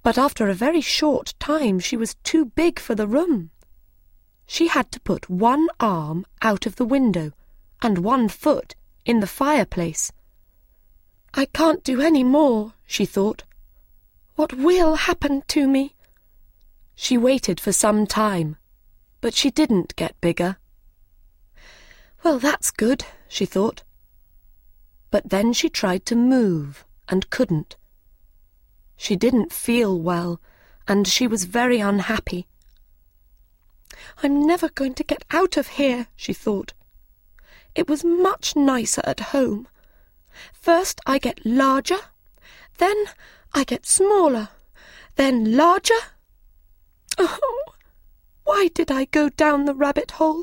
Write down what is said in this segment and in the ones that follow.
But after a very short time she was too big for the room. She had to put one arm out of the window and one foot in the fireplace. "I can't do any more," she thought. "What will happen to me?" She waited for some time, but she didn't get bigger. "Well, that's good," she thought. But then she tried to move and couldn't. She didn't feel well, and she was very unhappy. "I'm never going to get out of here," she thought. "It was much nicer at home. First I get larger, then I get smaller, then larger. Oh, why did I go down the rabbit hole?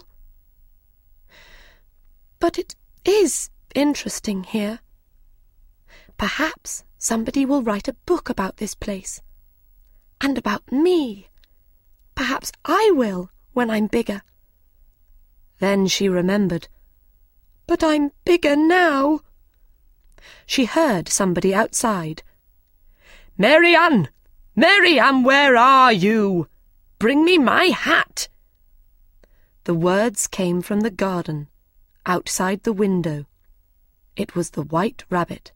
But it is interesting here. Perhaps somebody will write a book about this place. And about me. Perhaps I will when I'm bigger." Then she remembered. "But I'm bigger now." She heard somebody outside. "Mary Ann! Mary Ann, where are you? Bring me my hat." The words came from the garden, outside the window. It was the White Rabbit.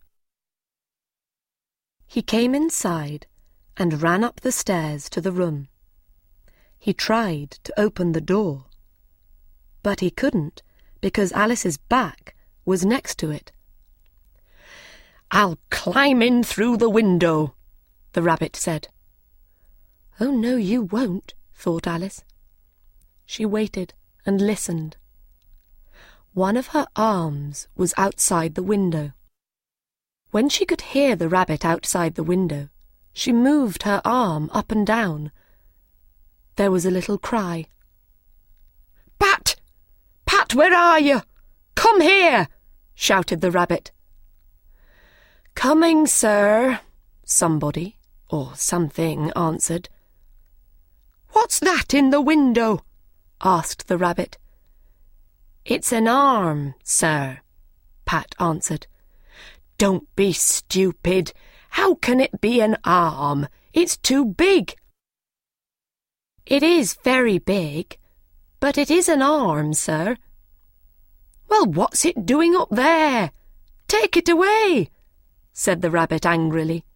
He came inside and ran up the stairs to the room. He tried to open the door, but he couldn't because Alice's back was next to it. "I'll climb in through the window," the rabbit said. "Oh, no, you won't," thought Alice. She waited and listened. One of her arms was outside the window. When she could hear the rabbit outside the window, she moved her arm up and down. There was a little cry. "Pat! Pat, where are you? Come here!" shouted the rabbit. "Coming, sir," somebody or something answered. "What's that in the window?" asked the rabbit. "It's an arm, sir," Pat answered. "Don't be stupid. How can it be an arm? It's too big." "It is very big, but it is an arm, sir." "Well, what's it doing up there? Take it away," said the rabbit angrily.